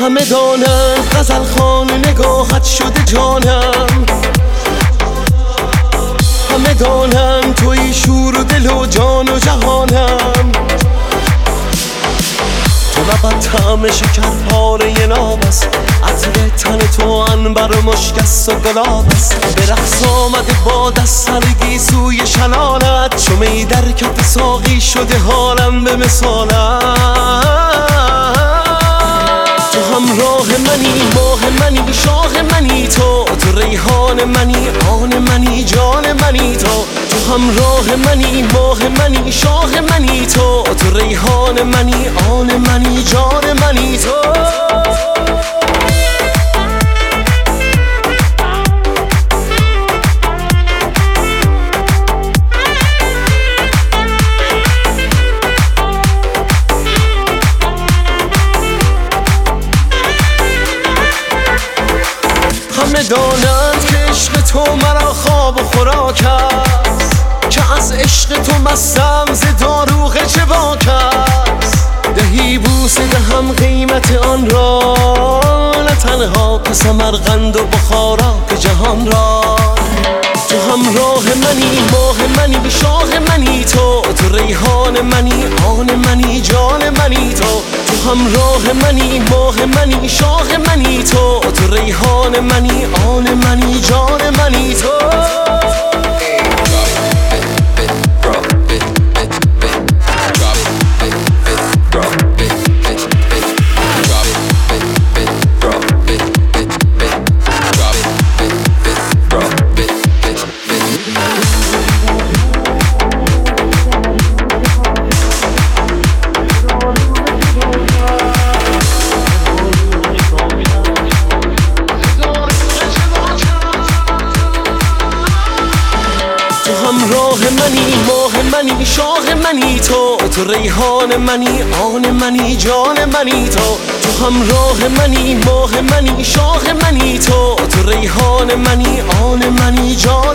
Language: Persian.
همه دانند غزل خان نگاهت شده جانم، همه دانند توی شور و دل و جان و جهانم. تو لبت طعم شکر پاره ناب است، عطر تن تو عنبر و مشک است و گلاب است. به رقص آمده با دست سرگی سوی شلالت، چو می در کف ساقی شده حالم به مثالت. تو همراه منی، ماه منی، شاه منی، تو ریحان منی، آن منی، جان منی. تو همراه منی، ماه منی، شاه منی، تو ریحان منی، آن منی، جان منی. همه دانند که عشق تو مرا خواب و خوراک است، که از عشق تو مستم ز داروغ جواک است. دهی بوسه دهم قیمت آن را، نه تنها که سمرقند و بخارات جهان را. تو همراه منی، ماه منی، شاه منی، تو ریحان منی، آن منی، جان منی. تو همراه منی، ماه منی، شاه منی، تو ریحان منی، آن منی، جان منی. همراه منی، ماه منی، شاه منی، تو ریحان منی، آن منی، جان منی. تو همراه منی، ماه منی، شاه منی، تو ریحان منی، آن منی، جان